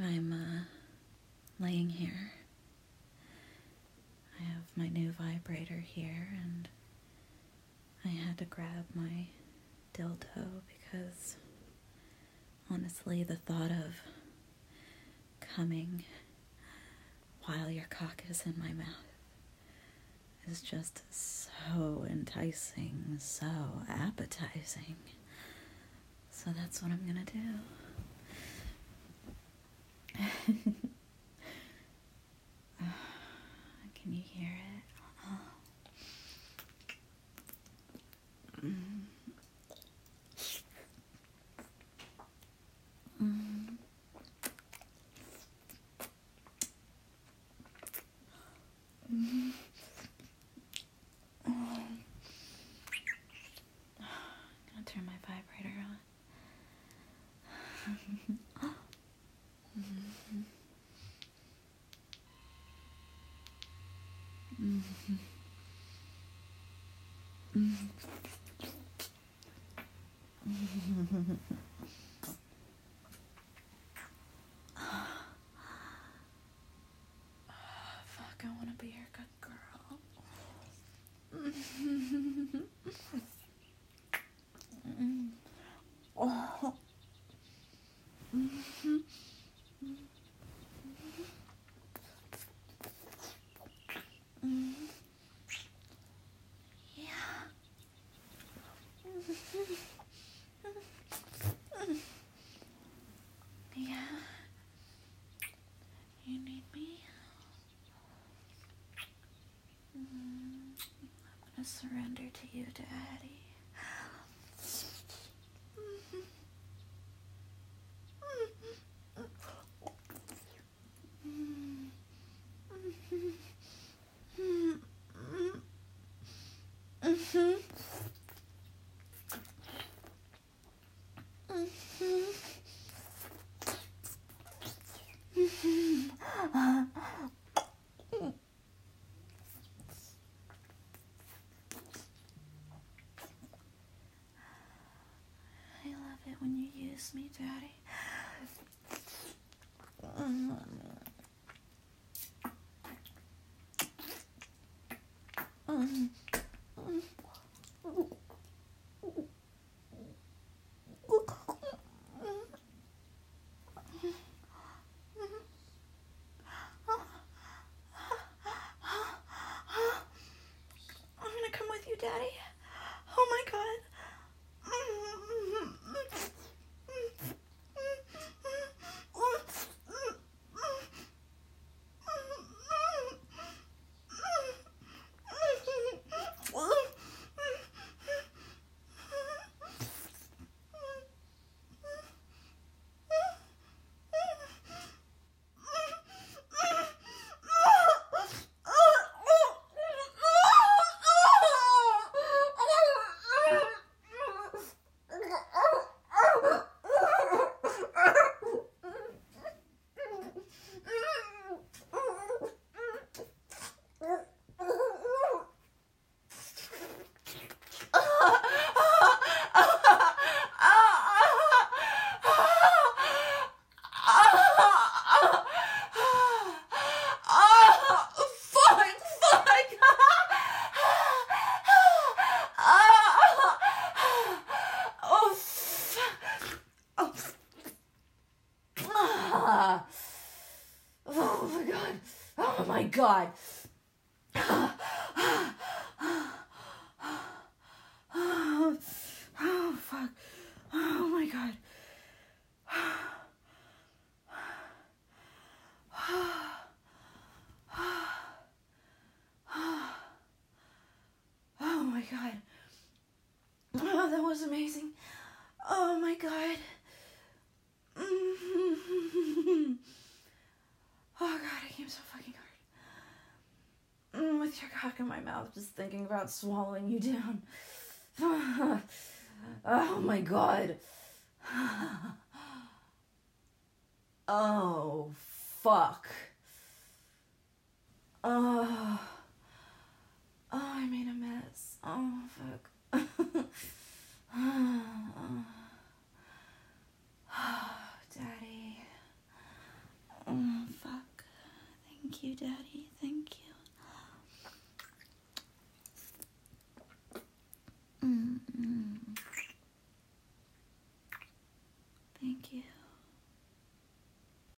I'm laying here. I have my new vibrator here, and I had to grab my dildo because, honestly, the thought of coming while your cock is in my mouth is just so enticing, so appetizing. So that's what I'm gonna do. Can you hear it? I'm gonna turn my vibrator on. Fuck, I wanna be your good girl. Oh. Yeah. You need me? I'm gonna surrender to you, Daddy. I love it when you use me, Daddy. I'm gonna come with you, Daddy. Oh my God. Oh my God. Oh, fuck. Oh my God. Oh my God. Oh, that was amazing. Oh my God. Oh God, I came so fucking hard. With your cock in my mouth, just thinking about swallowing you down. Oh my God. Oh, fuck. Oh, I made a mess. Oh, fuck. Daddy. Thank you, Daddy. Thank you. Mm-mm. Thank you.